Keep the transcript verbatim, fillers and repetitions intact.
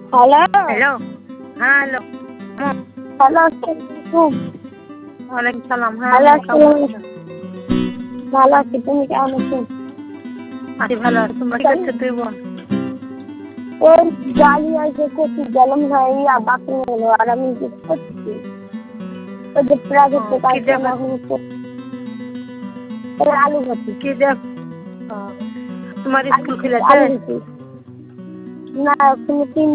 Hello hello হ্যাঁ hello hello আসসালামু ওয়ালাইকুম সালাম। হ্যাঁ হ্যালো কেমন আছো? ভালো আছি, তুমি কেমন আছো? আছি ভালো আছি। তোমরা কি করছো তুই বোন? ওই জালি আছে কচি জলম হয় আর বাকি হলো আর আমি কি করছি ওই যে প্রাইভেট ও, কাজ কি দেখো করে আলু ভাজি কি দেখ ও, তোমার স্কুল খুলেছে? আলু ভাজি না তুমি তিন